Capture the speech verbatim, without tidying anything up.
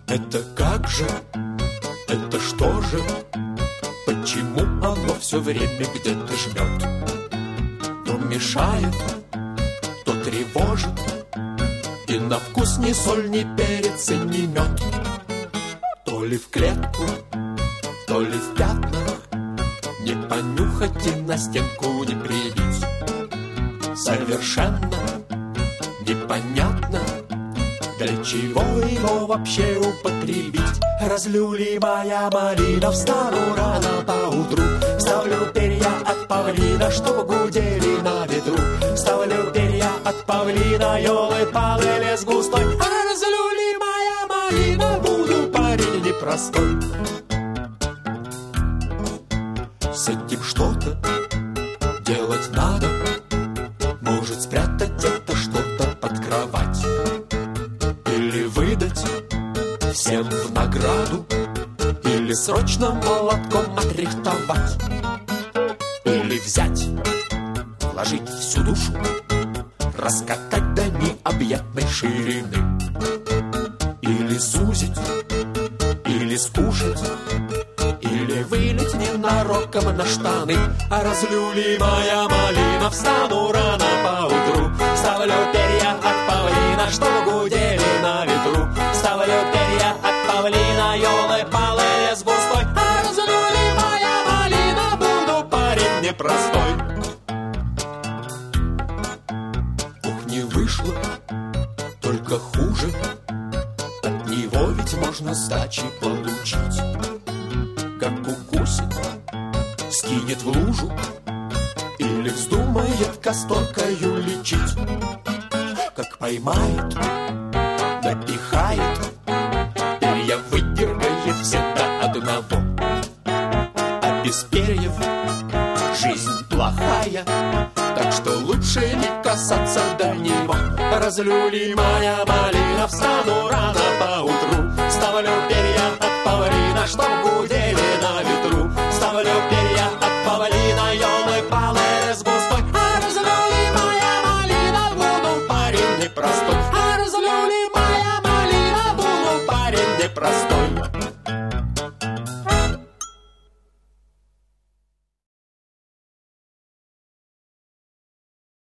Это как же? Это что же? Почему оно все время где-то жмет? То мешает, то тревожит, и на вкус ни соль, ни перец, и ни мед. То ли в клетку, то ли в пятнах, не понюхать и на стенку не прибить. Совершенно непонятно, для чего его вообще употребить. Разлюлимая малина, встану рано поутру, ставлю перья от павлина, чтоб гудели на ветру. Ставлю перья от павлина, елы-палы, лес густой. А разлюлимая малина, буду парень непростой. С этим что-то делать надо, может спрятать это что-то под кровать, или выдать всем в награду, или срочно молотком отрихтовать, или взять, вложить всю душу, раскатать до необъятной ширины, или сузить, или скушать, или вылить ненароком на штаны. А разлюлимая малина, встану рано поутру, ставлю перья от павлина, чтоб гудели на ветру. Ставлю перья от павлина, елы-палы, лес густой. А разлюлимая малина, буду парень непростой. Ух, не вышло, только хуже, от него ведь можно сдачи получить. Как укусит, скинет в лужу, или вздумает касторкою лечить. Как поймает, напихает, перья выдергает все до одного. А без перьев жизнь плохая, так что лучше не касаться до него. Разлюлимая малина, встану рано поутру, ставлю перья от павлина, чтоб гудели на ветру. Ставлю перья от павлина, елы-палы, лес густой. А разлюлимая малина, буду парень непростой. А разлюлимая малина, буду парень непростой.